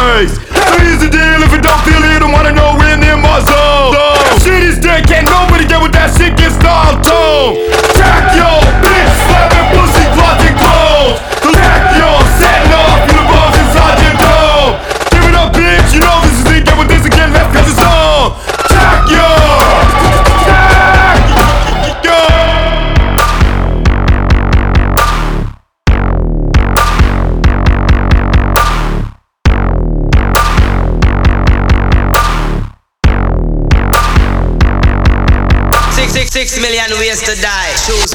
face. So here's the deal, if you don't feel it, don't wanna know when in my zone. Shit is dead, can't nobody get with that shit, get stalled tone. Jack yo, bitch, slapping pussy, closet clothes. So jack yo, setting off you the balls inside your dome. Give it up, bitch, you know this is it, get with this again, left cause it's on. Jack yo, jack yo. Six million ways to die. Choose.